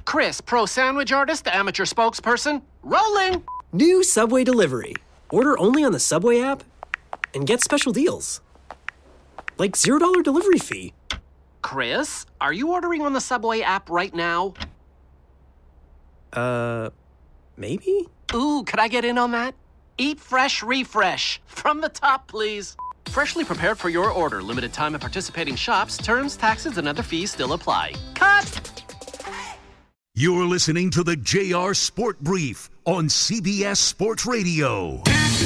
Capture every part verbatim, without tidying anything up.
Chris, pro sandwich artist, amateur spokesperson. Rolling! New Subway delivery. Order only on the Subway app and get special deals. Like zero dollar delivery fee. Chris, are you ordering on the Subway app right now? Uh, maybe? Ooh, could I get in on that? Eat fresh, refresh. From the top, please. Freshly prepared for your order. Limited time at participating shops. Terms, taxes, and other fees still apply. Cut! You're listening to the J R Sport Brief on C B S Sports Radio.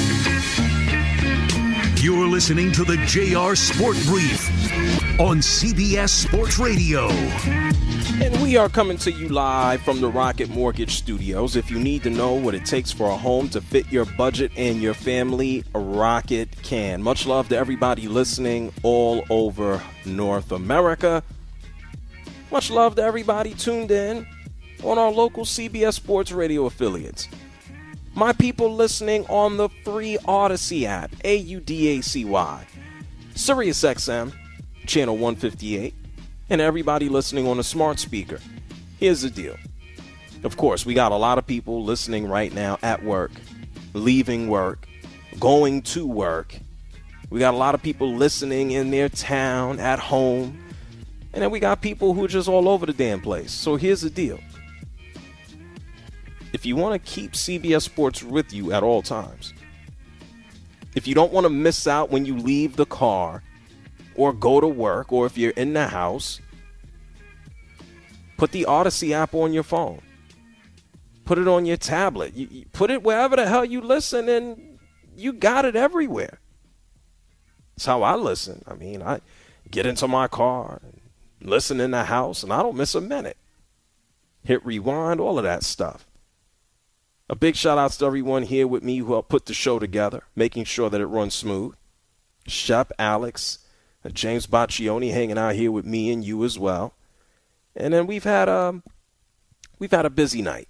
You're listening to the J R Sport Brief on C B S Sports Radio. And we are coming to you live from the Rocket Mortgage Studios. If you need to know what it takes for a home to fit your budget and your family, Rocket can. Much love to everybody listening all over North America. Much love to everybody tuned in on our local C B S Sports Radio affiliates. My people listening on the free Odyssey app, A U D A C Y, Sirius X M, channel one fifty-eight, and everybody listening on a smart speaker. Here's the deal. Of course, we got a lot of people listening right now at work, leaving work, going to work. We got a lot of people listening in their town, at home, and then we got people who are just all over the damn place. So here's the deal. If you want to keep C B S Sports with you at all times, if you don't want to miss out when you leave the car or go to work, or if you're in the house, put the Odyssey app on your phone. Put it on your tablet. You, you put it wherever the hell you listen, and you got it everywhere. That's how I listen. I mean, I get into my car and listen in the house, and I don't miss a minute. Hit rewind, all of that stuff. A big shout out to everyone here with me who helped put the show together, making sure that it runs smooth. Shep, Alex, James Baccioni hanging out here with me and you as well. And then we've had a, we've had a busy night.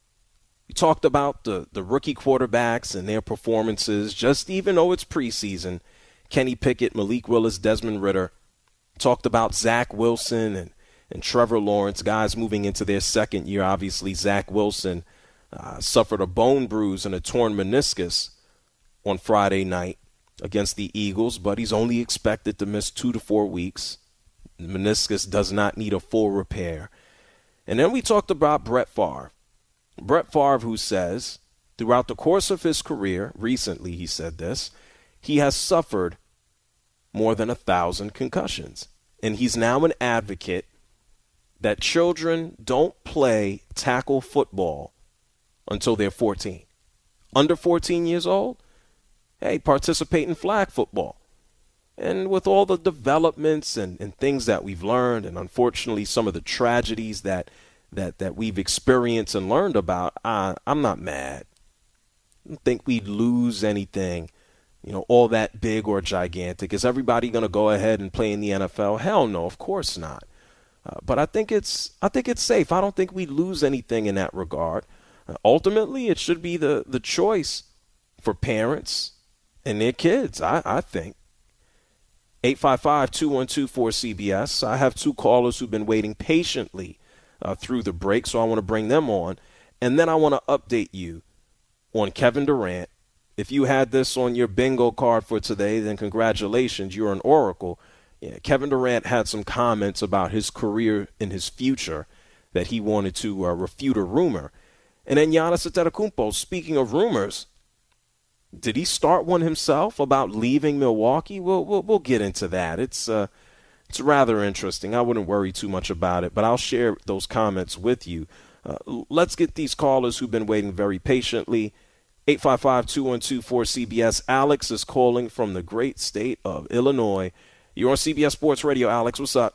We talked about the, the rookie quarterbacks and their performances, just even though it's preseason. Kenny Pickett, Malik Willis, Desmond Ridder. Talked about Zach Wilson and, and Trevor Lawrence, guys moving into their second year. Obviously, Zach Wilson Uh, suffered a bone bruise and a torn meniscus on Friday night against the Eagles, but he's only expected to miss two to four weeks. The meniscus does not need a full repair. And then we talked about Brett Favre. Brett Favre, who says throughout the course of his career, recently he said this, he has suffered more than a thousand concussions. And he's now an advocate that children don't play tackle football until they're fourteen. Under fourteen years old, hey, participate in flag football. And with all the developments and, and things that we've learned, and unfortunately some of the tragedies that that, that we've experienced and learned about, I, I'm not mad. I don't think we'd lose anything, you know, all that big or gigantic. Is everybody going to go ahead and play in the N F L? Hell no, of course not. Uh, but I think it's I think it's safe. I don't think we'd lose anything in that regard. Ultimately, it should be the, the choice for parents and their kids, I, I think. eight five five, two one two, four C B S. I have two callers who've been waiting patiently uh, through the break, so I want to bring them on. And then I want to update you on Kevin Durant. If you had this on your bingo card for today, then congratulations, you're an oracle. Yeah, Kevin Durant had some comments about his career and his future that he wanted to uh, refute a rumor. And then Giannis Antetokounmpo, speaking of rumors, did he start one himself about leaving Milwaukee? We'll, we'll, we'll get into that. It's uh, it's rather interesting. I wouldn't worry too much about it, but I'll share those comments with you. Uh, let's get these callers who've been waiting very patiently. eight five five, two one two, four C B S. Alex is calling from the great state of Illinois. You're on C B S Sports Radio, Alex. What's up?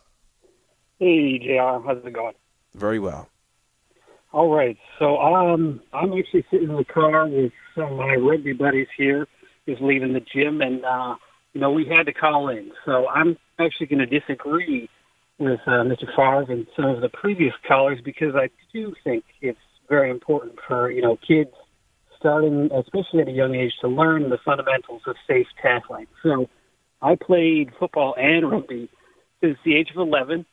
Hey, J R. How's it going? Very well. All right, so um, I'm actually sitting in the car with some of my rugby buddies here, just leaving the gym, and, uh, you know, we had to call in. So I'm actually going to disagree with uh, Mister Favre and some of the previous callers because I do think it's very important for, you know, kids starting, especially at a young age, to learn the fundamentals of safe tackling. So I played football and rugby since the age of eleven.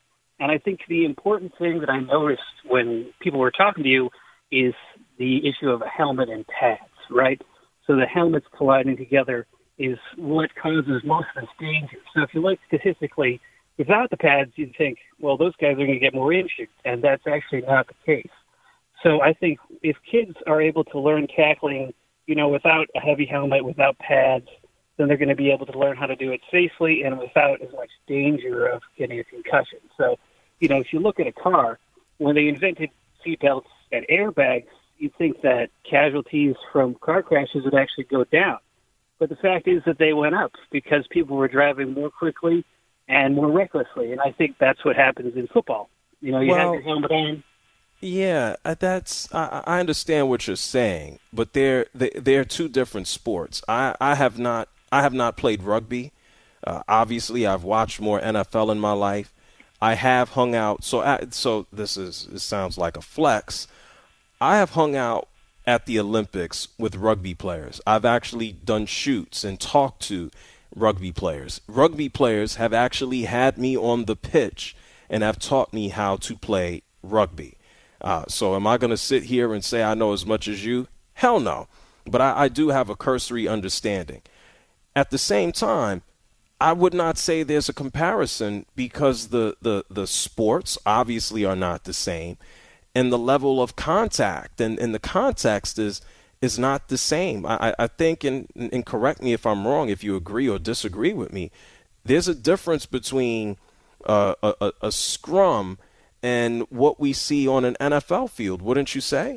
And I think the important thing that I noticed when people were talking to you is the issue of a helmet and pads, right? So the helmets colliding together is what causes most of this danger. So if you look statistically, without the pads, you'd think, well, those guys are going to get more injured, and that's actually not the case. So I think if kids are able to learn tackling, you know, without a heavy helmet, without pads, then they're going to be able to learn how to do it safely and without as much danger of getting a concussion. So, you know, if you look at a car, when they invented seatbelts and airbags, you'd think that casualties from car crashes would actually go down. But the fact is that they went up because people were driving more quickly and more recklessly. And I think that's what happens in football. You know, you well, have your helmet on. Yeah, that's I, I understand what you're saying, but they're they, they're two different sports. I, I have not I have not played rugby. Uh, obviously, I've watched more N F L in my life. I have hung out. So I, so this is this sounds like a flex. I have hung out at the Olympics with rugby players. I've actually done shoots and talked to rugby players. Rugby players have actually had me on the pitch and have taught me how to play rugby. Uh, so am I going to sit here and say I know as much as you? Hell no. But I, I do have a cursory understanding. At the same time, I would not say there's a comparison because the, the, the sports obviously are not the same. And the level of contact and, and the context is is not the same. I, I think, and, and correct me if I'm wrong, if you agree or disagree with me, there's a difference between uh, a, a, a scrum and what we see on an N F L field, wouldn't you say?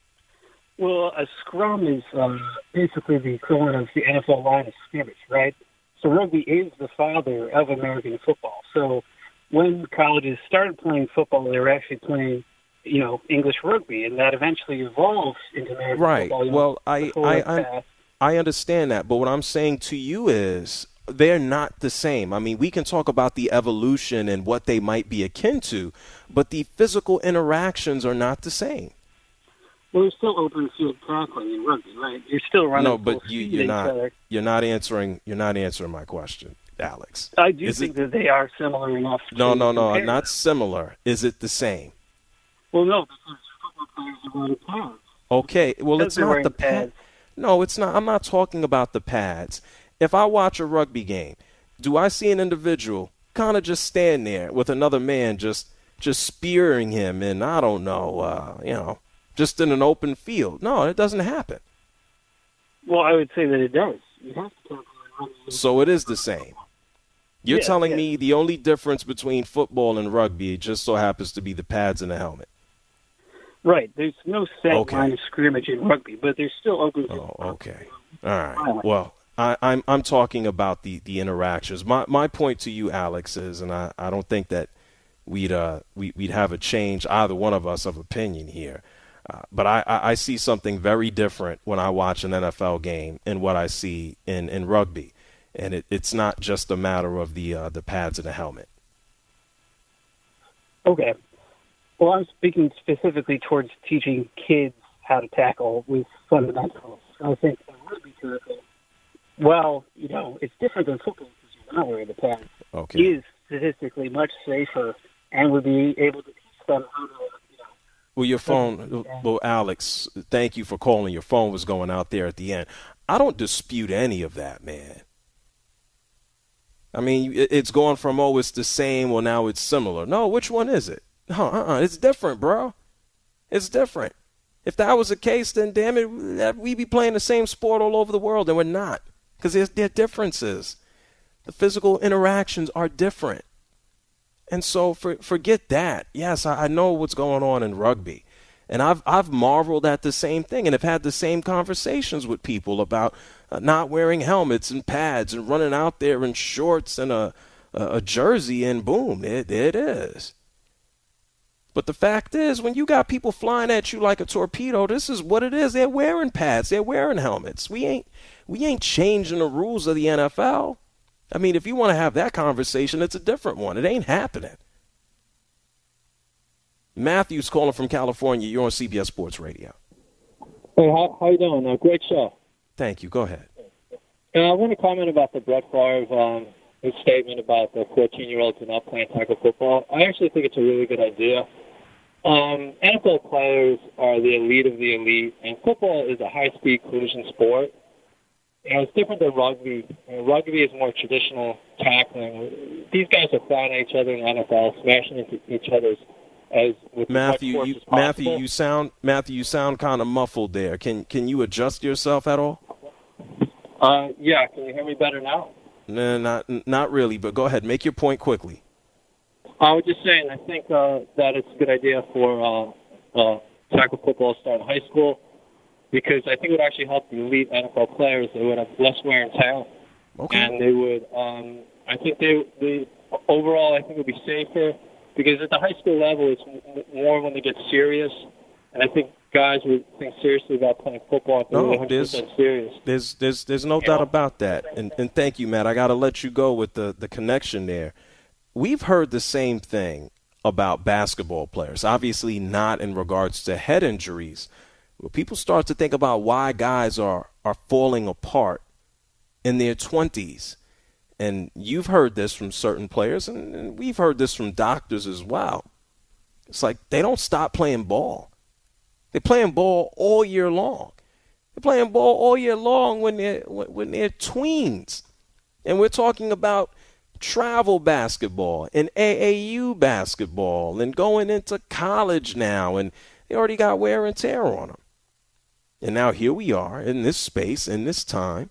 Well, a scrum is um, basically the equivalent of the N F L line of scrimmage, right? So rugby is the father of American football. So when colleges started playing football, they were actually playing, you know, English rugby, and that eventually evolved into American right. football. Right. Well, I I, I I understand that, but what I'm saying to you is they're not the same. I mean, we can talk about the evolution and what they might be akin to, but the physical interactions are not the same. Well, there's still open field tackling in rugby, right? You're still running. No, but you, you're not. Other. You're not answering. You're not answering my question, Alex. I do Is think it, that they are similar enough. No, to no, no, compare. not similar. Is it the same? Well, no, because football players are wearing pads. Okay, well, Because it's they're not wearing the pad. pads. No, it's not. I'm not talking about the pads. If I watch a rugby game, do I see an individual kind of just stand there with another man just just spearing him and I don't know, uh, you know, just in an open field? No, it doesn't happen. Well, I would say that it does. You have to tackle in rugby. So it is the same. You're Yeah, telling yeah. me the only difference between football and rugby just so happens to be the pads and the helmet. Right. There's no set Okay. line of scrimmage in rugby, but there's still open field. Oh, okay. All right. Well, I, I'm I'm talking about the, the interactions. My my point to you, Alex, is, and I, I don't think that we'd uh we, we'd have a change, either one of us, of opinion here. Uh, but I, I, I see something very different when I watch an N F L game and what I see in, in rugby. And it, it's not just a matter of the uh, the pads and the helmet. Okay. Well, I'm speaking specifically towards teaching kids how to tackle with fundamentals. I think a rugby tackle, well, you know, it's different than football because you're not wearing the pads. Okay. Is statistically much safer and would be able to teach them how to, you know. Well, your phone, well, Alex, thank you for calling. Your phone was going out there at the end. I don't dispute any of that, man. I mean, it- it's going from, oh, it's the same, well, now it's similar. No, which one is it? No, uh-uh, it's different, bro. It's different. If that was the case, then damn it, we'd be playing the same sport all over the world, and we're not, because there are differences. The physical interactions are different. And so for, forget that. Yes, I, I know what's going on in rugby. And I've I've marveled at the same thing and have had the same conversations with people about uh, not wearing helmets and pads and running out there in shorts and a, a, a jersey, and boom, there, there it is. But the fact is, when you got people flying at you like a torpedo, this is what it is. They're wearing pads. They're wearing helmets. We ain't we ain't changing the rules of the N F L. I mean, if you want to have that conversation, it's a different one. It ain't happening. Matthew's calling from California. You're on C B S Sports Radio. Hey, how, how you doing? Uh, great show. Thank you. Go ahead. Uh, I want to comment about the Brett Favre um, his statement about the fourteen-year-olds not playing tackle football. I actually think it's a really good idea. Um, N F L players are the elite of the elite, and football is a high-speed collision sport. You know, it's different than rugby. You know, rugby is more traditional tackling. These guys are flying at each other in the N F L, smashing into each other's as with Matthew, as much force you, as possible. Matthew, you sound Matthew, you sound kind of muffled there. Can can you adjust yourself at all? Uh, yeah, can you hear me better now? No, not not really. But go ahead, make your point quickly. I was just saying, I think uh, that it's a good idea for uh, uh, tackle football to start in high school, because I think it would actually help the elite N F L players. They would have less wear and tear, Okay. and they would. Um, I think they, they overall, I think it would be safer, because at the high school level, it's more when they get serious, and I think guys would think seriously about playing football if they're No, really one hundred there's, percent serious. there's there's there's no doubt about that. And and thank you, Matt. I got to let you go with the the connection there. We've heard the same thing about basketball players, obviously not in regards to head injuries. But people start to think about why guys are, are falling apart in their twenties. And you've heard this from certain players, and, and we've heard this from doctors as well. It's like they don't stop playing ball. They're playing ball all year long. They're playing ball all year long when they're, when they're tweens. And we're talking about travel basketball and A A U basketball and going into college now, and they already got wear and tear on them. And now here we are in this space, in this time.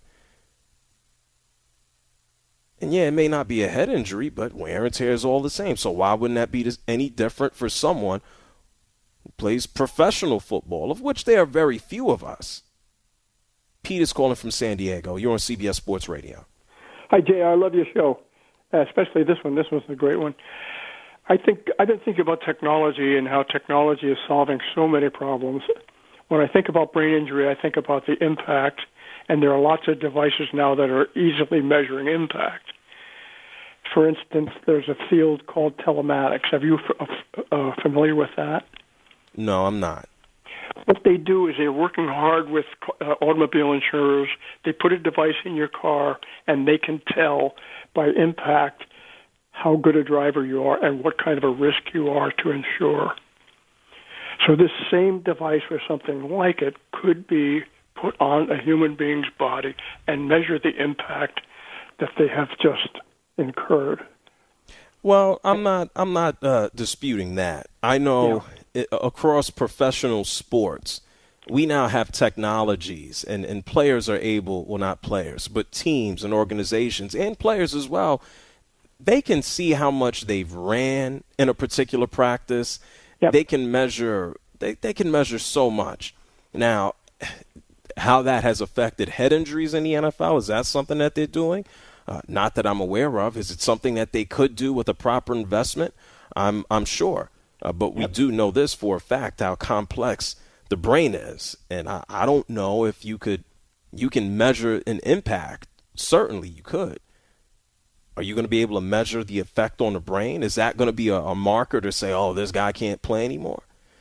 And yeah, it may not be a head injury, but wear and tear is all the same. So why wouldn't that be any different for someone who plays professional football, of which there are very few of us? Pete is calling from San Diego. You're on C B S Sports Radio. Hi, Jay. I love your show. Uh, especially this one. This was a great one. I think I've been thinking about technology and how technology is solving so many problems. When I think about brain injury, I think about the impact, and there are lots of devices now that are easily measuring impact. For instance, there's a field called telematics. Are you f- uh, familiar with that? No, I'm not. What they do is they're working hard with uh, automobile insurers. They put a device in your car, and they can tell by impact how good a driver you are and what kind of a risk you are to insure. So this same device or something like it could be put on a human being's body and measure the impact that they have just incurred. Well, I'm not. I'm not uh, disputing that. I know Yeah. it, across professional sports, we now have technologies, and, and players are able. Well, not players, but teams and organizations and players as well. They can see how much they've ran in a particular practice. Yep. They can measure. They they can measure so much. Now, how that has affected head injuries in the N F L, is that something that they're doing? Uh, not that I'm aware of. Is it something that they could do with a proper investment? I'm I'm sure. Uh, but we do know this for a fact, how complex the brain is. And I, I don't know if you could you can measure an impact. Certainly you could. Are you going to be able to measure the effect on the brain? Is that going to be a, a marker to say, oh, this guy can't play anymore?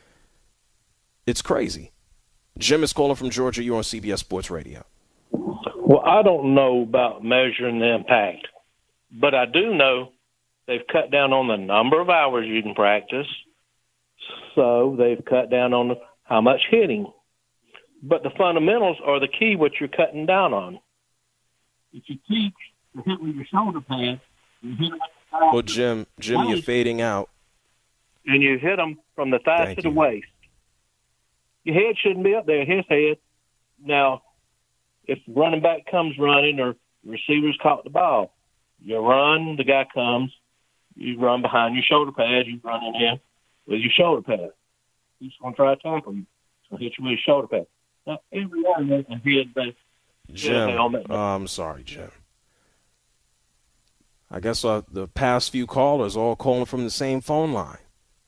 It's crazy. Jim is calling from Georgia. You're on C B S Sports Radio. Well, I don't know about measuring the impact, but I do know they've cut down on the number of hours you can practice, so they've cut down on how much hitting. But the fundamentals are the key, what you're cutting down on. If you teach to hit with your shoulder pad, you hit them at the Well, Jim, Jim, you're fading out. and you hit them from the thighs Thank to the you. waist. Your head shouldn't be up there, his head. Now, if the running back comes running or the receiver's caught the ball, you run, the guy comes, you run behind your shoulder pad, you run in him with your shoulder pad. He's going to try to tackle you. So hit you with your shoulder pad. Now, every one of them head back. Jim, helmet. oh, I'm sorry, Jim. I guess uh, the past few callers all calling from the same phone line.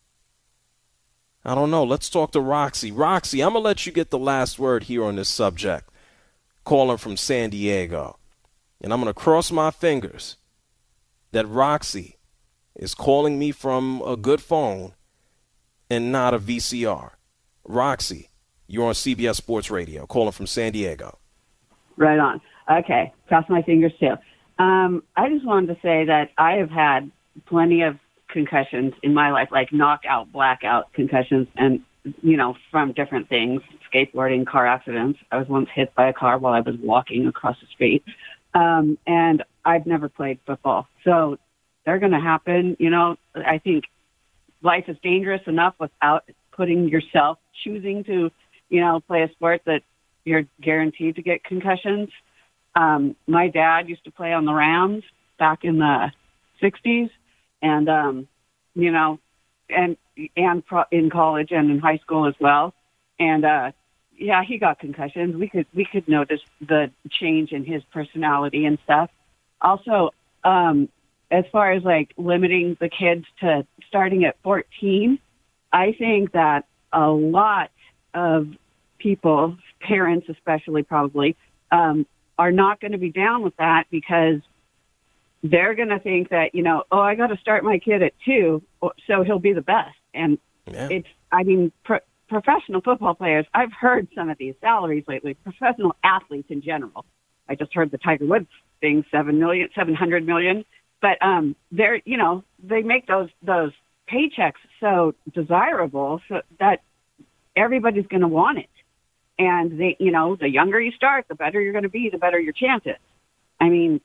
I don't know. Let's talk to Roxy. Roxy, I'm going to let you get the last word here on this subject. Calling from San Diego. And I'm going to cross my fingers that Roxy is calling me from a good phone and not a V C R. Roxy, you're on C B S Sports Radio, calling from San Diego. Right on. Okay. Cross my fingers, too. Um, I just wanted to say that I have had plenty of concussions in my life, like knockout, blackout concussions, and, you know, from different things, skateboarding, car accidents. I was once hit by a car while I was walking across the street. Um, and I've never played football. So they're going to happen. You know, I think life is dangerous enough without putting yourself, choosing to, you know, play a sport that you're guaranteed to get concussions. Um, my dad used to play on the Rams back in the sixties, and, um, you know, and, and pro- in college and in high school as well. And, uh, yeah, he got concussions. We could, we could notice the change in his personality and stuff. Also, um, as far as like limiting the kids to starting at fourteen, I think that a lot of people, parents especially probably, um, are not going to be down with that because they're going to think that, you know, oh, I got to start my kid at two, so he'll be the best. And yeah. it's, I mean, pro- professional football players, I've heard some of these salaries lately, professional athletes in general. I just heard the Tiger Woods thing, seven million, seven hundred million. But um, they're, you know, they make those those paychecks so desirable so that everybody's going to want it. And they, you know, the younger you start, the better you're going to be, the better your chances. I mean,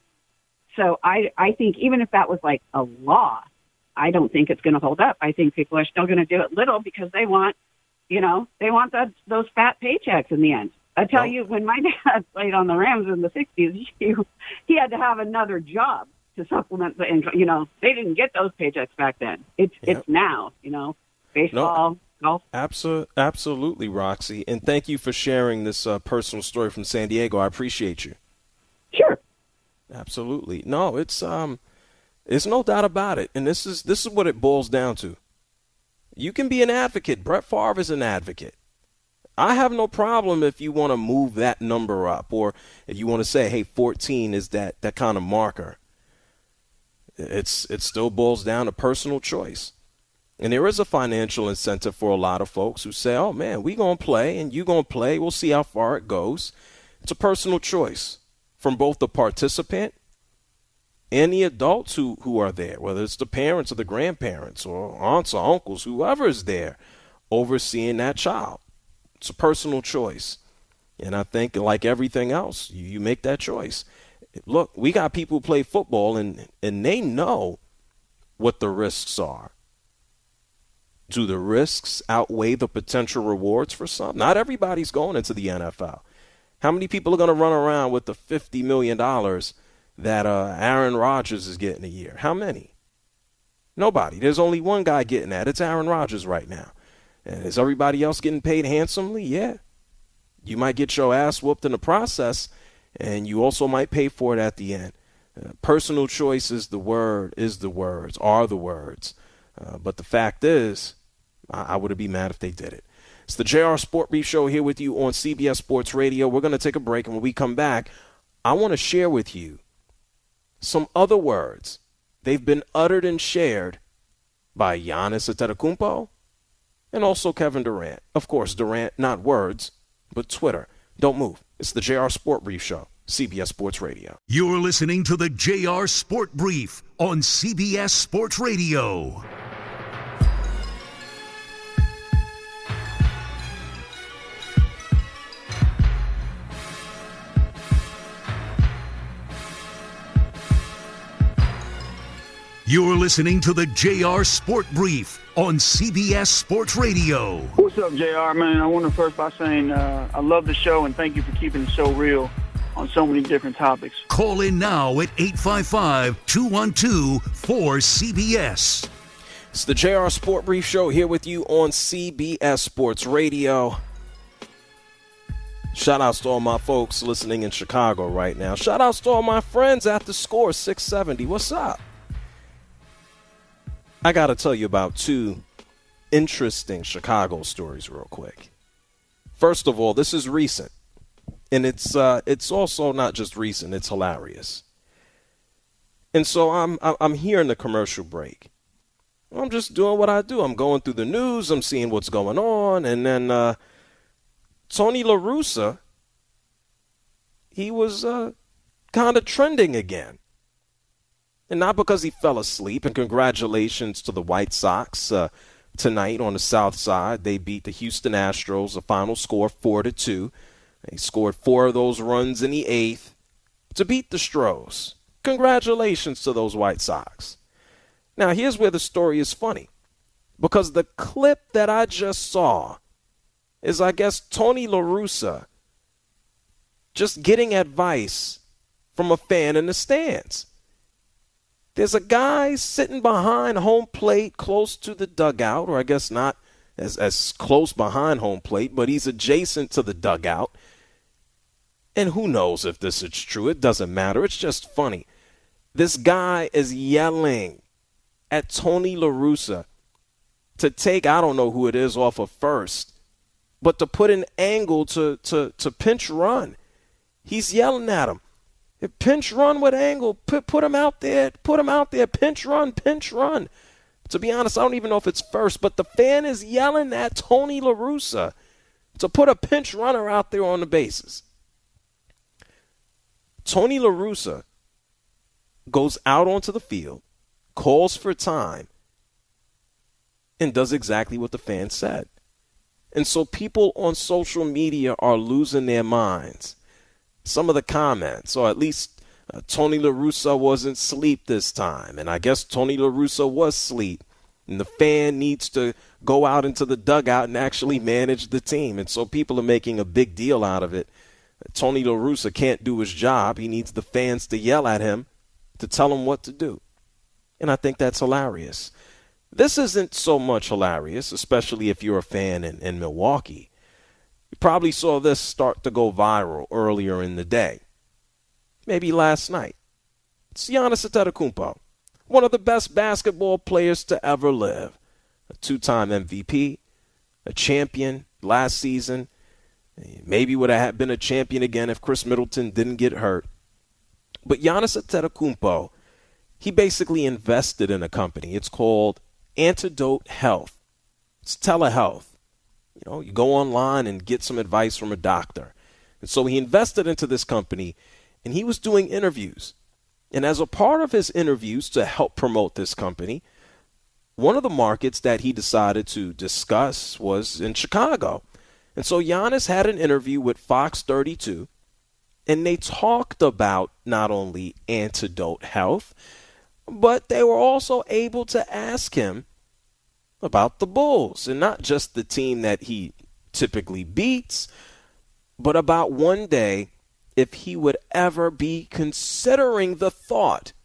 so I, I think even if that was like a law, I don't think it's going to hold up. I think people are still going to do it little because they want, you know, they want that, those fat paychecks in the end. I tell oh. you, when my dad played on the Rams in the sixties, he, he had to have another job to supplement the income. You know, they didn't get those paychecks back then. It's yep. it's now, you know, baseball. No. Absolutely, absolutely, Roxy. And thank you for sharing this uh, personal story from San Diego. I appreciate you. Sure. Absolutely. No, it's um, it's no doubt about it. And this is this is what it boils down to. You can be an advocate. Brett Favre is an advocate. I have no problem if you want to move that number up, or if you want to say, hey, fourteen is that that kind of marker. It's it still boils down to personal choice. And there is a financial incentive for a lot of folks who say, oh, man, we going to play and you going to play. We'll see how far it goes. It's a personal choice from both the participant and the adults who, who are there, whether it's the parents or the grandparents or aunts or uncles, whoever is there overseeing that child. It's a personal choice. And I think like everything else, you, you make that choice. Look, we got people who play football and, and they know what the risks are. Do the risks outweigh the potential rewards for some? Not everybody's going into the N F L. How many people are going to run around with the fifty million dollars that uh, Aaron Rodgers is getting a year? How many? Nobody. There's only one guy getting that. It's Aaron Rodgers right now. And is everybody else getting paid handsomely? Yeah. You might get your ass whooped in the process, and you also might pay for it at the end. Uh, personal choice is the word, is the words, are the words. Uh, but the fact is, I, I wouldn't be mad if they did it. It's the J R Sport Brief Show here with you on C B S Sports Radio. We're going to take a break, and when we come back, I want to share with you some other words. They've been uttered and shared by Giannis Antetokounmpo and also Kevin Durant. Of course, Durant, not words, but Twitter. Don't move. It's the J R Sport Brief Show, C B S Sports Radio. You're listening to the J R Sport Brief on C B S Sports Radio. You're listening to the J R Sport Brief on C B S Sports Radio. What's up, J R, man? I want to first by saying uh, I love the show and thank you for keeping it so real on so many different topics. Call in now at eight five five, two one two, four C B S. It's the J R Sport Brief Show here with you on C B S Sports Radio. Shout outs to all my folks listening in Chicago right now. Shout outs to all my friends at the Score six seventy. What's up? I got to tell you about two interesting Chicago stories real quick. First of all, this is recent, and it's uh, it's also not just recent, it's hilarious. And so I'm I'm here in the commercial break. I'm just doing what I do. I'm going through the news, I'm seeing what's going on, and then uh, Tony La Russa, he was uh, kind of trending again. And not because he fell asleep. And congratulations to the White Sox uh, tonight on the South Side. They beat the Houston Astros, the final score four to two. They scored four of those runs in the eighth to beat the Stros. Congratulations to those White Sox. Now, here's where the story is funny. Because the clip that I just saw is, I guess, Tony La Russa just getting advice from a fan in the stands. There's a guy sitting behind home plate close to the dugout, or I guess not as, as close behind home plate, but he's adjacent to the dugout. And who knows if this is true? It doesn't matter. It's just funny. This guy is yelling at Tony La Russa to take, I don't know who it is, off of first, but to put an angle to, to, to pinch run. He's yelling at him. Pinch run with angle. Put, put him out there. Put him out there. Pinch run. Pinch run. To be honest, I don't even know if it's first, but the fan is yelling at Tony La Russa to put a pinch runner out there on the bases. Tony La Russa goes out onto the field, calls for time, and does exactly what the fan said. And so people on social media are losing their minds. Some of the comments, or at least uh, Tony La Russa wasn't asleep this time. And I guess Tony La Russa was asleep. And the fan needs to go out into the dugout and actually manage the team. And so people are making a big deal out of it. Tony La Russa can't do his job. He needs the fans to yell at him to tell him what to do. And I think that's hilarious. This isn't so much hilarious, especially if you're a fan in, in Milwaukee. You probably saw this start to go viral earlier in the day. Maybe last night. It's Giannis Antetokounmpo, one of the best basketball players to ever live. A two-time M V P, a champion last season. Maybe would have been a champion again if Chris Middleton didn't get hurt. But Giannis Antetokounmpo, he basically invested in a company. It's called Antidote Health. It's telehealth. You know, you go online and get some advice from a doctor. And so he invested into this company, and he was doing interviews. And as a part of his interviews to help promote this company, one of the markets that he decided to discuss was in Chicago. And so Giannis had an interview with Fox thirty-two, and they talked about not only Antidote Health, but they were also able to ask him about the Bulls, and not just the team that he typically beats, but about one day if he would ever be considering the thought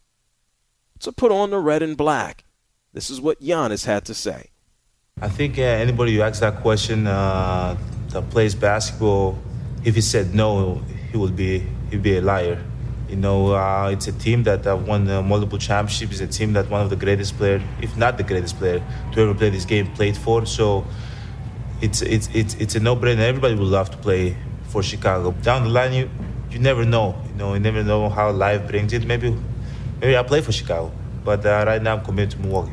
to put on the red and black. This is what Giannis had to say. I think uh, anybody who asks that question uh, that plays basketball, if he said no, he would be he'd be a liar. You know, uh, it's a team that uh, won uh, multiple championships. It's a team that one of the greatest players, if not the greatest player, to ever play this game played for. So it's it's it's it's a no-brainer. Everybody would love to play for Chicago. Down the line, you you never know. You know, you never know how life brings it. Maybe maybe I'll play for Chicago, but uh, right now I'm committed to Milwaukee.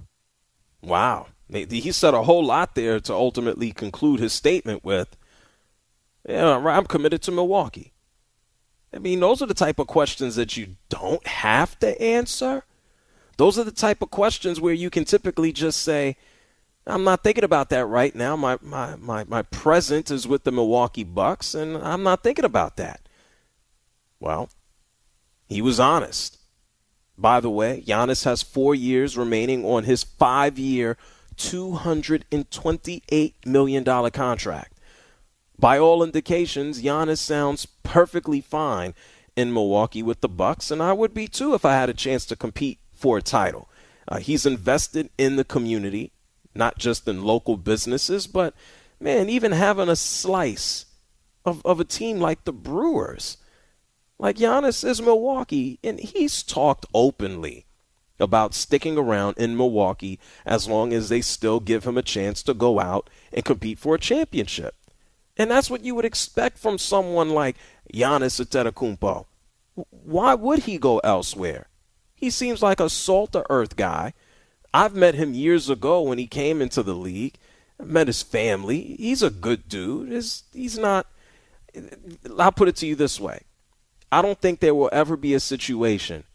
Wow. He said a whole lot there to ultimately conclude his statement with, yeah, I'm committed to Milwaukee. I mean, those are the type of questions that you don't have to answer. Those are the type of questions where you can typically just say, I'm not thinking about that right now. My my my, my present is with the Milwaukee Bucks, and I'm not thinking about that. Well, he was honest. By the way, Giannis has four years remaining on his five-year, two hundred twenty-eight million dollars contract. By all indications, Giannis sounds perfectly fine in Milwaukee with the Bucks, and I would be too if I had a chance to compete for a title. Uh, he's invested in the community, not just in local businesses, but, man, even having a slice of, of a team like the Brewers. Like Giannis is Milwaukee, and he's talked openly about sticking around in Milwaukee as long as they still give him a chance to go out and compete for a championship. And that's what you would expect from someone like Giannis Antetokounmpo. Why would he go elsewhere? He seems like a salt-of-earth guy. I've met him years ago when he came into the league. I met his family. He's a good dude. He's, he's not – I'll put it to you this way. I don't think there will ever be a situation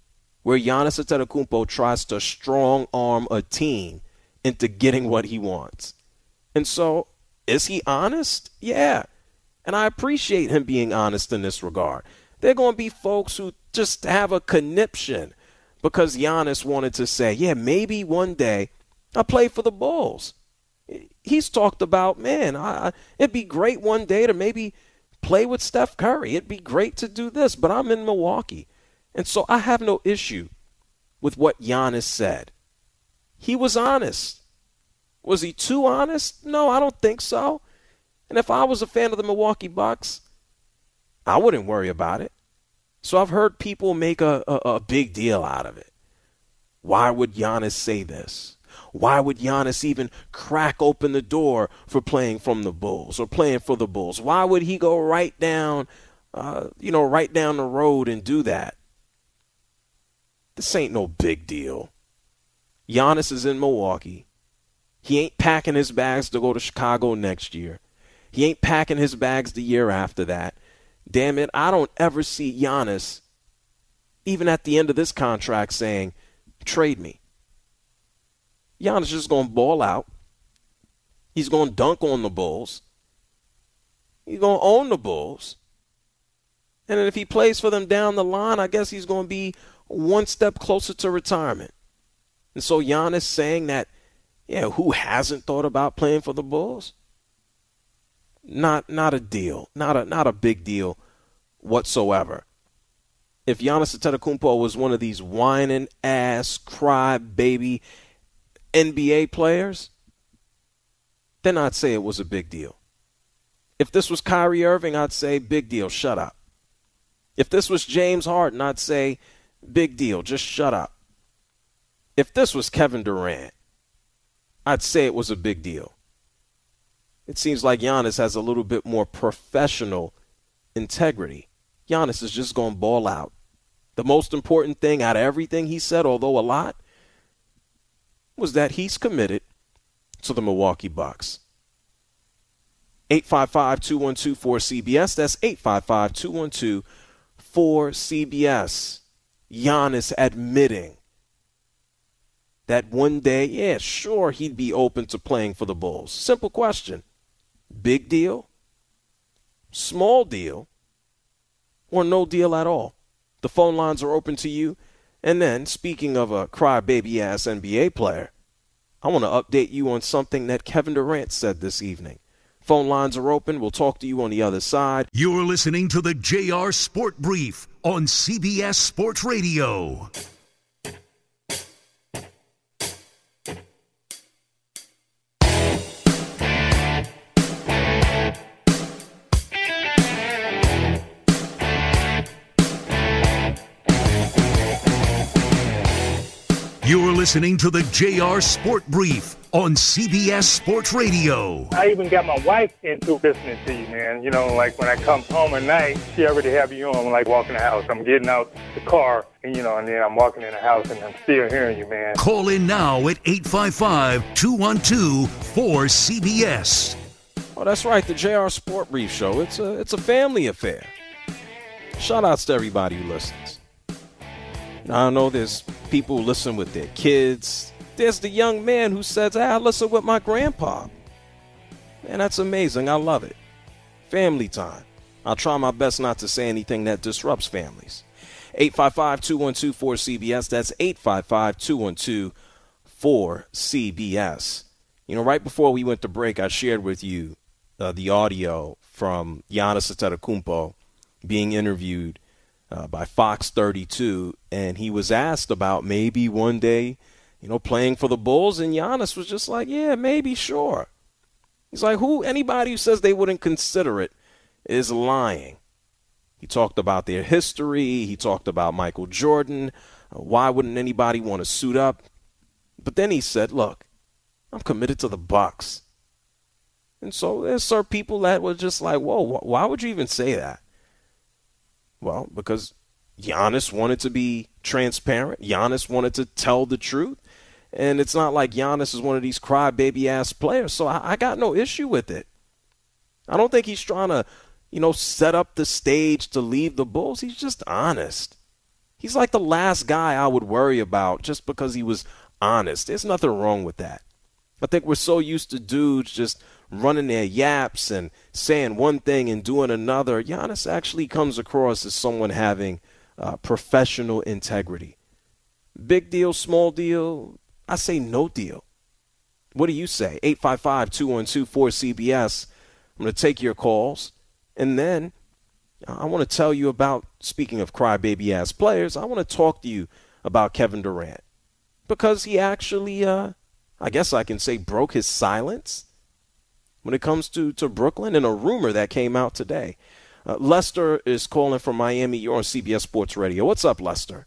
where Giannis Antetokounmpo tries to strong arm a team into getting what he wants. And so, is he honest? Yeah. And I appreciate him being honest in this regard. There are going to be folks who just have a conniption because Giannis wanted to say, yeah, maybe one day I'll play for the Bulls. He's talked about, man, I, it'd be great one day to maybe play with Steph Curry. It'd be great to do this, but I'm in Milwaukee. And so I have no issue with what Giannis said. He was honest. Was he too honest? No, I don't think so. And if I was a fan of the Milwaukee Bucks, I wouldn't worry about it. So I've heard people make a, a, a big deal out of it. Why would Giannis say this? Why would Giannis even crack open the door for playing from the Bulls or playing for the Bulls? Why would he go right down, uh, you know, right down the road and do that? This ain't no big deal. Giannis is in Milwaukee. He ain't packing his bags to go to Chicago next year. He ain't packing his bags the year after that. Damn it, I don't ever see Giannis, even at the end of this contract, saying, trade me. Giannis is just going to ball out. He's going to dunk on the Bulls. He's going to own the Bulls. And then if he plays for them down the line, I guess he's going to be one step closer to retirement. And so Giannis saying that, yeah, who hasn't thought about playing for the Bulls? Not not a deal. Not a not a big deal whatsoever. If Giannis Antetokounmpo was one of these whining ass, cry baby N B A players, then I'd say it was a big deal. If this was Kyrie Irving, I'd say big deal, shut up. If this was James Harden, I'd say big deal, just shut up. If this was Kevin Durant, I'd say it was a big deal. It seems like Giannis has a little bit more professional integrity. Giannis is just going to ball out. The most important thing out of everything he said, although a lot, was that he's committed to the Milwaukee Bucks. eight five five, two one two, four C B S. That's eight five five, two one two, four C B S. Giannis admitting that one day, yeah, sure, he'd be open to playing for the Bulls. Simple question. Big deal? Small deal? Or no deal at all? The phone lines are open to you. And then, speaking of a crybaby-ass N B A player, I want to update you on something that Kevin Durant said this evening. Phone lines are open. We'll talk to you on the other side. You're listening to the J R Sport Brief on C B S Sports Radio. You're listening to the J R Sport Brief on C B S Sports Radio. I even got my wife into listening to you, man. You know, like when I come home at night, she already have you on, like walking the house. I'm getting out the car, and you know, and then I'm walking in the house, and I'm still hearing you, man. Call in now at eight five five, two one two, four C B S. Oh, that's right, the J R Sport Brief Show. It's a, it's a family affair. Shout outs to everybody who listens. Now, I know there's people who listen with their kids. There's the young man who says, hey, I listen with my grandpa. Man, that's amazing. I love it. Family time. I'll try my best not to say anything that disrupts families. eight five five, two one two, four C B S. That's eight five five, two one two, four C B S. You know, right before we went to break, I shared with you uh, the audio from Giannis Antetokounmpo being interviewed Uh, by Fox thirty-two, and he was asked about maybe one day, you know, playing for the Bulls, and Giannis was just like, yeah, maybe, sure. He's like, who, anybody who says they wouldn't consider it is lying. He talked about their history. He talked about Michael Jordan. Uh, why wouldn't anybody want to suit up? But then he said, look, I'm committed to the Bucks. And so there's some people that were just like, whoa, wh- why would you even say that? Well, because Giannis wanted to be transparent. Giannis wanted to tell the truth. And it's not like Giannis is one of these crybaby-ass players. So I, I got no issue with it. I don't think he's trying to, you know, set up the stage to leave the Bulls. He's just honest. He's like the last guy I would worry about just because he was honest. There's nothing wrong with that. I think we're so used to dudes just running their yaps and saying one thing and doing another. Giannis actually comes across as someone having uh, professional integrity. Big deal, small deal, I say no deal. What do you say? eight five five, two one two, four C B S. I'm going to take your calls. And then I want to tell you about, speaking of crybaby-ass players, I want to talk to you about Kevin Durant. Because he actually, uh, I guess I can say, broke his silence when it comes to, to Brooklyn and a rumor that came out today. Uh, Lester is calling from Miami. You're on C B S Sports Radio. What's up, Lester?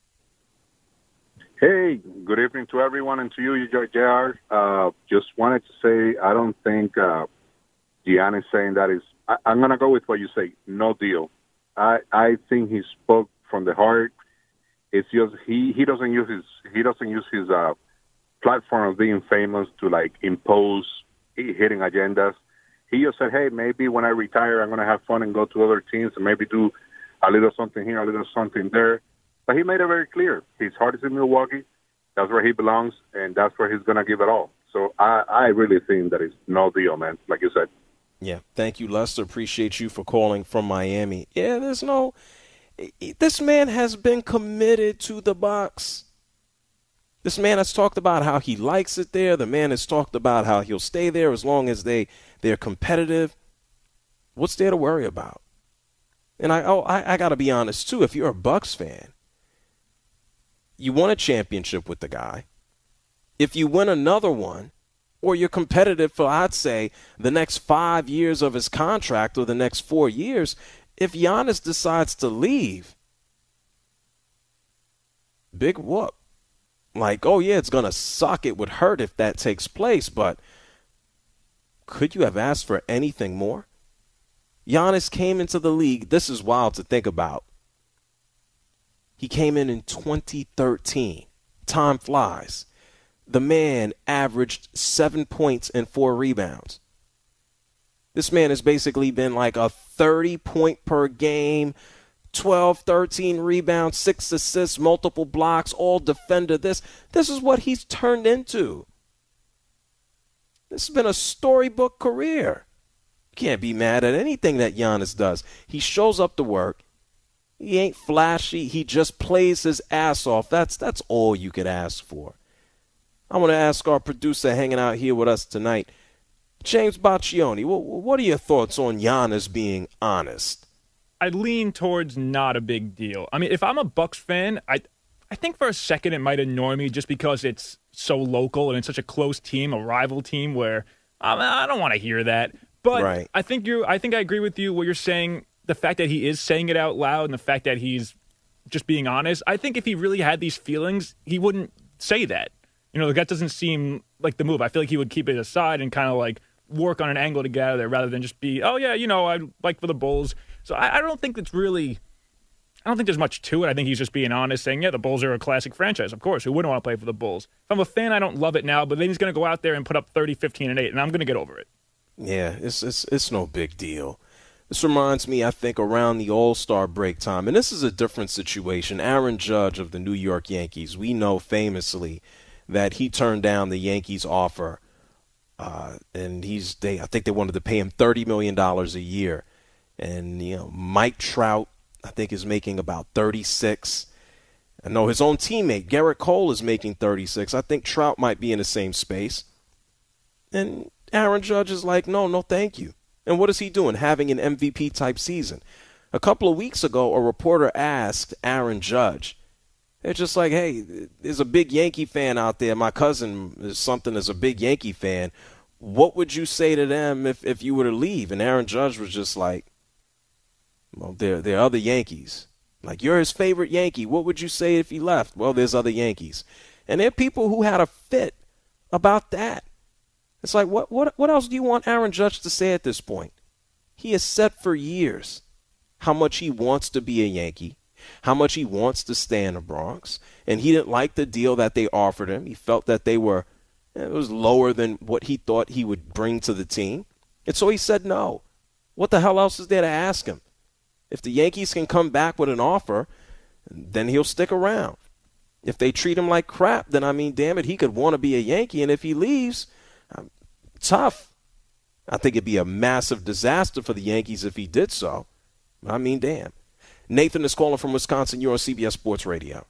Hey, good evening to everyone and to you, J R. Uh, just wanted to say I don't think uh, Giannis saying that is – I'm going to go with what you say, no deal. I I think he spoke from the heart. It's just he, he doesn't use his he doesn't use his uh, platform of being famous to like impose hitting agendas. He just said, hey, maybe when I retire, I'm going to have fun and go to other teams and maybe do a little something here, a little something there. But he made it very clear. His heart is in Milwaukee. That's where he belongs, and that's where he's going to give it all. So I, I really think that it's no deal, man, like you said. Yeah, thank you, Lester. Appreciate you for calling from Miami. Yeah, there's no – this man has been committed to the Bucks. This man has talked about how he likes it there. The man has talked about how he'll stay there as long as they, they're competitive. What's there to worry about? And I oh, I, I got to be honest, too. If you're a Bucks fan, you won a championship with the guy. If you win another one, or you're competitive for, I'd say, the next five years of his contract or the next four years, if Giannis decides to leave, big whoop. Like, oh, yeah, it's going to suck. It would hurt if that takes place, but could you have asked for anything more? Giannis came into the league. This is wild to think about. He came in in twenty thirteen. Time flies. The man averaged seven points and four rebounds. This man has basically been like a thirty-point per game, twelve, thirteen rebounds, six assists, multiple blocks, all defender. This, this is what he's turned into. This has been a storybook career. You can't be mad at anything that Giannis does. He shows up to work. He ain't flashy. He just plays his ass off. That's, that's all you could ask for. I want to ask our producer hanging out here with us tonight, James Baccioni, what, what are your thoughts on Giannis being honest? I lean towards not a big deal. I mean, if I'm a Bucks fan, I I think for a second it might annoy me just because it's so local and it's such a close team, a rival team, where um, I don't want to hear that. But right. I think you I think I agree with you what you're saying. The fact that he is saying it out loud and the fact that he's just being honest. I think if he really had these feelings, he wouldn't say that. You know, that doesn't seem like the move. I feel like he would keep it aside and kind of like work on an angle to get out of there rather than just be, oh, yeah, you know, I like for the Bulls. So I, I don't think it's really, I don't think there's much to it. I think he's just being honest, saying, yeah, the Bulls are a classic franchise. Of course, who wouldn't want to play for the Bulls? If I'm a fan, I don't love it now, but then he's going to go out there and put up thirty, fifteen, and eight, and I'm going to get over it. Yeah, it's, it's, it's no big deal. This reminds me, I think, around the All-Star break time, and this is a different situation. Aaron Judge of the New York Yankees, we know famously that he turned down the Yankees offer, uh, and he's they I think they wanted to pay him thirty million dollars a year. And, you know, Mike Trout, I think, is making about thirty-six. I know his own teammate, Garrett Cole, is making thirty-six. I think Trout might be in the same space. And Aaron Judge is like, no, no, thank you. And what is he doing? Having an M V P-type season. A couple of weeks ago, a reporter asked Aaron Judge, they're just like, hey, there's a big Yankee fan out there. My cousin is something as a big Yankee fan. What would you say to them if, if you were to leave? And Aaron Judge was just like, well, there, there are other Yankees. Like, you're his favorite Yankee. What would you say if he left? Well, there's other Yankees. And there are people who had a fit about that. It's like, what, what, what else do you want Aaron Judge to say at this point? He has said for years how much he wants to be a Yankee, how much he wants to stay in the Bronx, and he didn't like the deal that they offered him. He felt that they were, it was lower than what he thought he would bring to the team. And so he said no. What the hell else is there to ask him? If the Yankees can come back with an offer, then he'll stick around. If they treat him like crap, then, I mean, damn it, he could want to be a Yankee. And if he leaves, um, tough. I think it'd be a massive disaster for the Yankees if he did so. I mean, damn. Nathan is calling from Wisconsin. You're on C B S Sports Radio.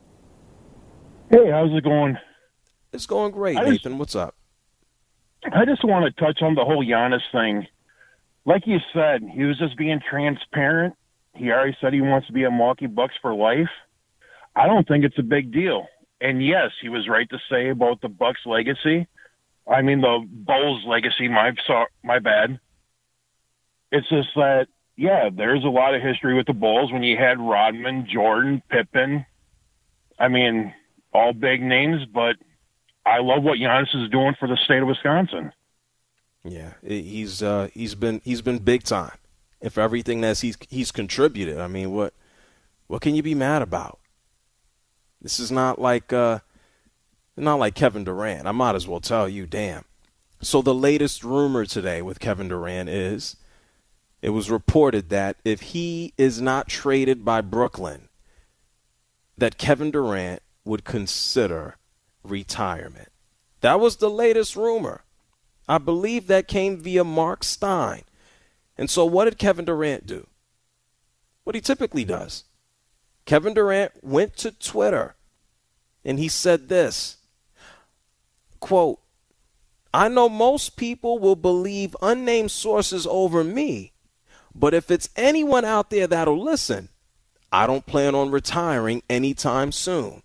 Hey, how's it going? It's going great, I Nathan. Just, What's up? I just want to touch on the whole Giannis thing. Like you said, he was just being transparent. He already said he wants to be a Milwaukee Bucks for life. I don't think it's a big deal. And yes, he was right to say about the Bucks legacy. I mean, the Bulls legacy, my, my bad. It's just that, yeah, there's a lot of history with the Bulls when you had Rodman, Jordan, Pippen. I mean, all big names, but I love what Giannis is doing for the state of Wisconsin. Yeah, he's uh, he's been he's been big time, and for everything that he's he's contributed. I mean, what what can you be mad about? This is not like uh, not like Kevin Durant. I might as well tell you, damn. So the latest rumor today with Kevin Durant is, it was reported that if he is not traded by Brooklyn, that Kevin Durant would consider retirement. That was the latest rumor. I believe that came via Mark Stein. And so what did Kevin Durant do? What he typically does. Kevin Durant went to Twitter and he said this, quote, "I know most people will believe unnamed sources over me, but if it's anyone out there that'll listen, I don't plan on retiring anytime soon."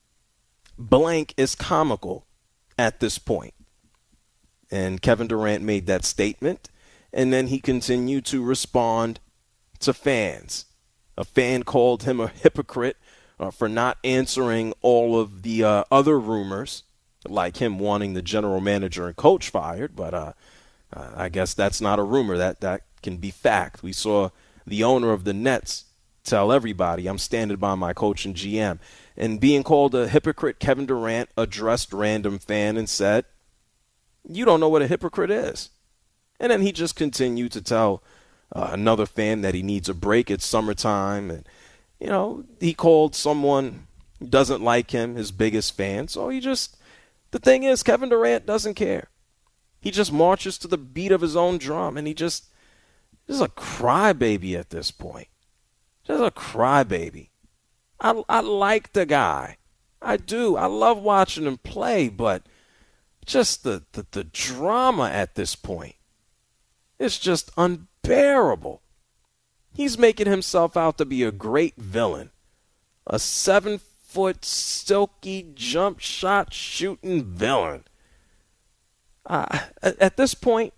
Blank is comical at this point. And Kevin Durant made that statement, and then he continued to respond to fans. A fan called him a hypocrite uh, for not answering all of the uh, other rumors, like him wanting the general manager and coach fired, but uh, uh, I guess that's not a rumor. That, that can be fact. We saw the owner of the Nets tell everybody, "I'm standing by my coach and G M." And being called a hypocrite, Kevin Durant addressed random fan and said, "You don't know what a hypocrite is." And then he just continued to tell uh, another fan that he needs a break. It's summertime. And, you know, he called someone who doesn't like him his biggest fan. So he just, the thing is, Kevin Durant doesn't care. He just marches to the beat of his own drum. And he just, this is a crybaby at this point. Just a crybaby. I, I like the guy. I do. I love watching him play, but just the, the, the drama at this point is just unbearable. He's making himself out to be a great villain. A seven-foot, silky, jump shot shooting villain. Uh, at, at this point,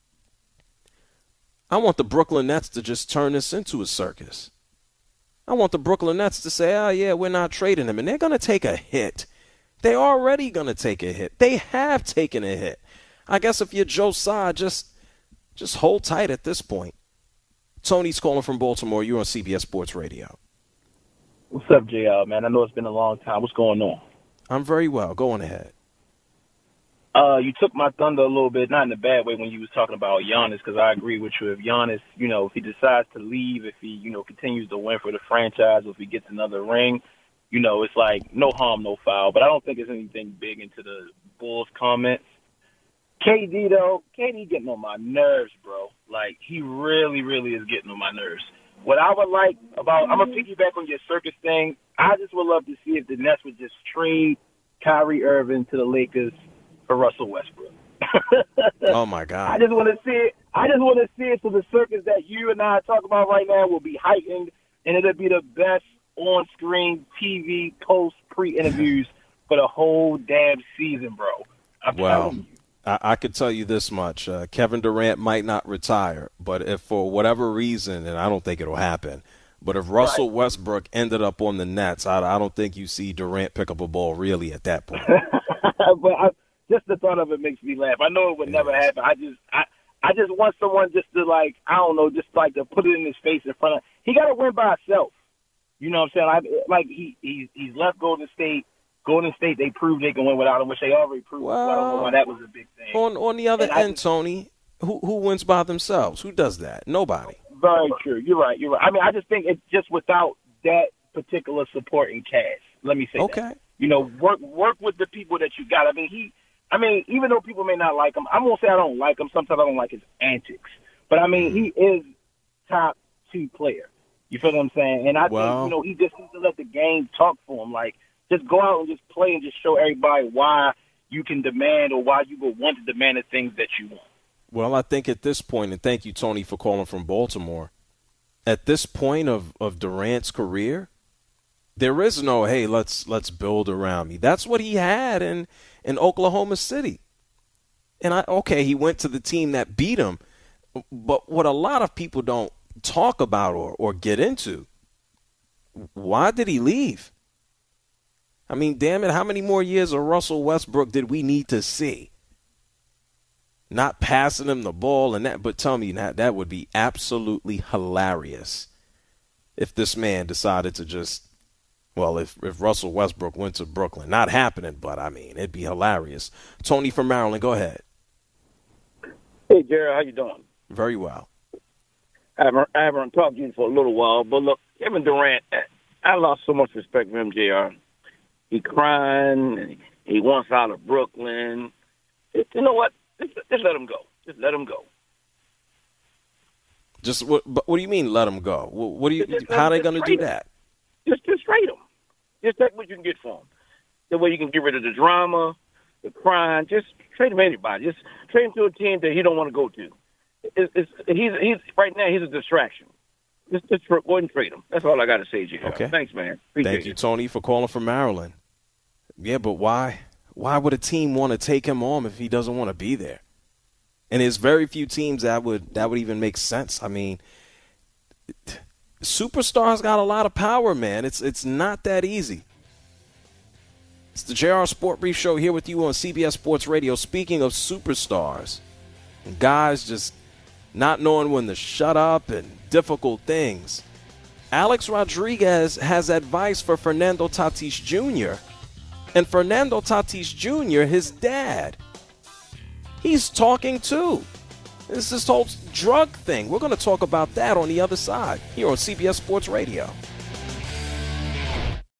I want the Brooklyn Nets to just turn this into a circus. I want the Brooklyn Nets to say, "Oh, yeah, we're not trading him." And they're going to take a hit. They're already going to take a hit. They have taken a hit. I guess if you're Joe Tsai, just, just hold tight at this point. Tony's calling from Baltimore. You're on C B S Sports Radio. What's up, J R, man? I know it's been a long time. What's going on? I'm very well. Go on ahead. Uh, you took my thunder a little bit, not in a bad way, when you was talking about Giannis, because I agree with you. If Giannis, you know, if he decides to leave, if he, you know, continues to win for the franchise, or if he gets another ring, you know, it's like no harm, no foul. But I don't think there's anything big into the Bulls comments. K D, though, K D getting on my nerves, bro. Like, he really, really is getting on my nerves. What I would like about, I'm going to piggyback on your circus thing. I just would love to see if the Nets would just trade Kyrie Irving to the Lakers for Russell Westbrook. Oh, my God. I just want to see it. I just want to see it so the circus that you and I talk about right now will be heightened, and it'll be the best on-screen T V post pre-interviews for the whole damn season, bro. I'm well, I, I could tell you this much. Uh, Kevin Durant might not retire, but if for whatever reason, and I don't think it'll happen, but if Russell right. Westbrook ended up on the Nets, I, I don't think you see Durant pick up a ball really at that point. But I, just the thought of it makes me laugh. I know it would yes. never happen. I just I, I just want someone just to, like, I don't know, just like to put it in his face in front of – he got to win by himself. You know what I'm saying? I, like, he, he he's left Golden State. Golden State, they proved they can win without him, which they already proved. Well, I don't know why that was a big thing. On on the other and end, just, Tony, who who wins by themselves? Who does that? Nobody. Very true. You're right. You're right. I mean, I just think it's just without that particular supporting cast. Let me say okay. that. You know, work work with the people that you got. I mean, he. I mean, even though people may not like him, I won't say I don't like him. Sometimes I don't like his antics. But I mean, he is top two player. You feel what I'm saying? And I well, think, you know, he just needs to let the game talk for him. Like, just go out and just play and just show everybody why you can demand or why you would want to demand the things that you want. Well, I think at this point, and thank you, Tony, for calling from Baltimore, at this point of, of Durant's career, there is no, hey, let's let's build around me. That's what he had in, in Oklahoma City. And, I okay, he went to the team that beat him. But what a lot of people don't talk about or, or get into, why did he leave? I mean, damn it, how many more years of Russell Westbrook did we need to see? Not passing him the ball and that, but tell me, that, that would be absolutely hilarious if this man decided to just, well, if, if Russell Westbrook went to Brooklyn. Not happening, but, I mean, it'd be hilarious. Tony from Maryland, go ahead. Hey, Jared, how you doing? Very well. I haven't, I haven't talked to you for a little while, but look, Kevin Durant, I lost so much respect for him, J R. He crying, and he wants out of Brooklyn. You know what? Just, just let him go. Just let him go. Just what? But what do you mean, let him go? What, what do you? Just, how are they going to do him. that? Just, just trade him. Just take what you can get for him. That way you can get rid of the drama, the crying. Just trade him anybody. Just trade him to a team that he don't want to go to. It's, it's, he's he's right now. He's a distraction. Just, just go ahead and trade him. That's all I got to say, J R. Okay. Thanks, man. Appreciate Thank you, it. Tony, for calling from Maryland. Yeah, but why? Why would a team want to take him on if he doesn't want to be there? And there's very few teams that would that would even make sense. I mean, superstars got a lot of power, man. It's it's not that easy. It's the J R Sport Brief Show here with you on C B S Sports Radio. Speaking of superstars, guys just not knowing when to shut up and difficult things, Alex Rodriguez has advice for Fernando Tatis Junior And Fernando Tatis Junior, his dad, he's talking too. It's this whole drug thing. We're going to talk about that on the other side here on C B S Sports Radio.